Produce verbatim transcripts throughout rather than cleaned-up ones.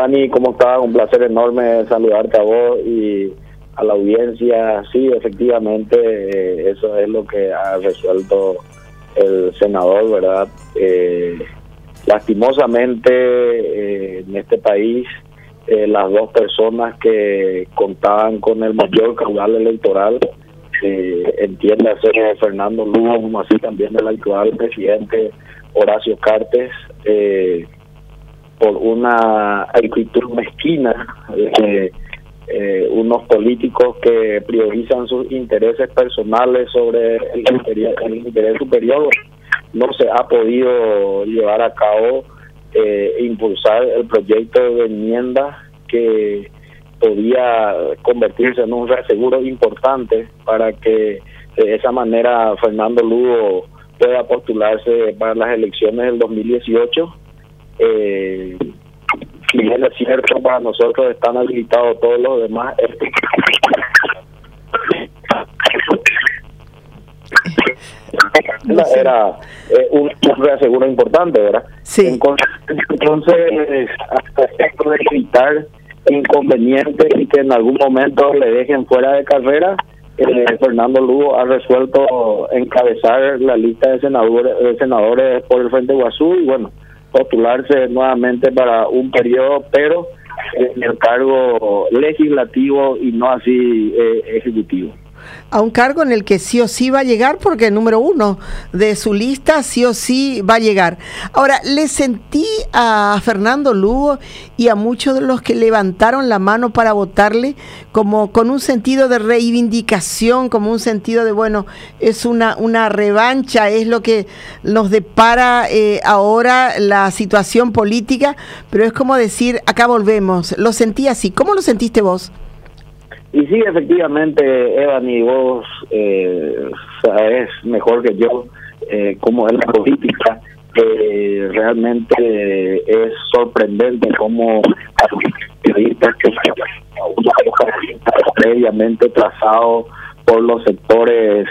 Dani, ¿cómo estás? Un placer enorme saludarte a vos y a la audiencia. Sí, efectivamente, eh, eso es lo que ha resuelto el senador, ¿verdad? Eh, lastimosamente, eh, en este país, eh, las dos personas que contaban con el mayor caudal electoral, eh, entiéndase Fernando Lugo, como así también el actual presidente Horacio Cartes, eh, por una actitud mezquina de eh, unos políticos que priorizan sus intereses personales sobre el interés, el interés superior, no se ha podido llevar a cabo eh, impulsar el proyecto de enmienda que podía convertirse en un reaseguro importante para que de esa manera Fernando Lugo pueda postularse para las elecciones del dos mil dieciocho. Eh, si bien es cierto, para nosotros están habilitados todos los demás. Era eh, un, un reaseguro importante, ¿verdad? Sí. Entonces, entonces hasta esto de evitar inconvenientes y que en algún momento le dejen fuera de carrera, eh, Fernando Lugo ha resuelto encabezar la lista de senadores, de senadores por el Frente Guazú y bueno, postularse nuevamente para un periodo, pero en el cargo legislativo y no así eh, ejecutivo. A un cargo en el que sí o sí va a llegar, porque el número uno de su lista sí o sí va a llegar. Ahora, le sentí a Fernando Lugo y a muchos de los que levantaron la mano para votarle como con un sentido de reivindicación, como un sentido de, bueno, es una, una revancha, es lo que nos depara eh, ahora la situación política, pero es como decir, acá volvemos. Lo sentí así. ¿Cómo lo sentiste vos? Y sí, efectivamente, Evan, y vos eh, sabes mejor que yo eh, cómo es la política. Eh, realmente eh, es sorprendente cómo periodistas que una hoja previamente trazado por los sectores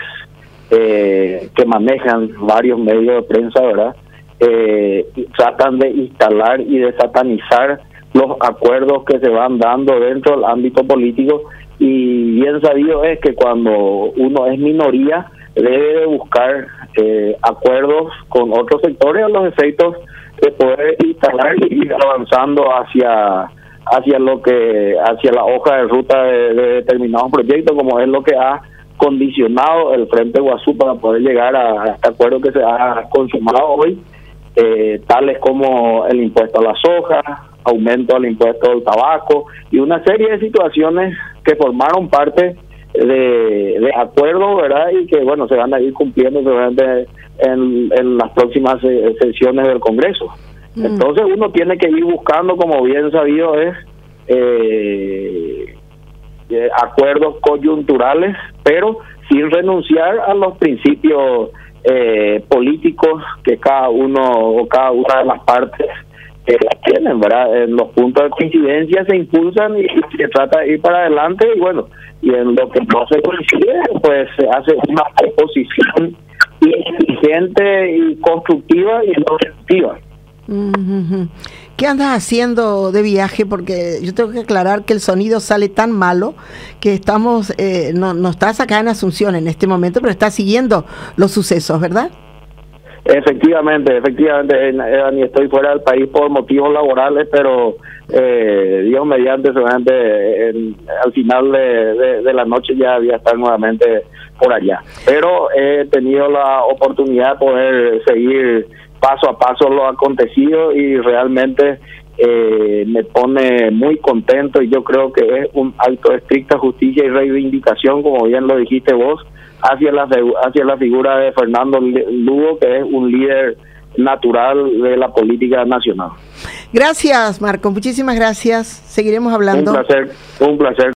eh, que manejan varios medios de prensa, ¿verdad? Eh, tratan de instalar y de satanizar los acuerdos que se van dando dentro del ámbito político. Y bien sabido es que cuando uno es minoría debe de buscar eh, acuerdos con otros sectores a los efectos de poder instalar y ir avanzando hacia hacia lo que hacia la hoja de ruta de, de determinados proyectos, como es lo que ha condicionado el Frente Guazú para poder llegar a, a este acuerdo que se ha consumado hoy, eh, tales como el impuesto a la soja, aumento al impuesto del tabaco y una serie de situaciones que formaron parte de, de acuerdos, ¿verdad? Y que, bueno, se van a ir cumpliendo seguramente en, en las próximas eh, sesiones del Congreso. Mm. Entonces uno tiene que ir buscando, como bien sabido es, eh, eh, acuerdos coyunturales, pero sin renunciar a los principios eh, políticos que cada uno o cada una de las partes que las tienen, ¿verdad? En los puntos de coincidencia se impulsan y se trata de ir para adelante y bueno, y en lo que no se coincide, pues se hace una oposición inteligente y constructiva y no destructiva. Uh-huh. ¿Qué andas haciendo de viaje? Porque yo tengo que aclarar que el sonido sale tan malo que estamos, eh, no, no estás acá en Asunción en este momento, pero estás siguiendo los sucesos, ¿verdad? Efectivamente, efectivamente, Dani, estoy fuera del país por motivos laborales, pero eh, Dios mediante, seguramente en, al final de, de, de la noche ya voy a estar nuevamente por allá. Pero he tenido la oportunidad de poder seguir paso a paso lo acontecido y realmente eh, me pone muy contento y yo creo que es un acto de estricta justicia y reivindicación, como bien lo dijiste vos, hacia la hacia la figura de Fernando Lugo, que es un líder natural de la política nacional. Gracias, Marco, muchísimas gracias. Seguiremos hablando. Un placer, un placer.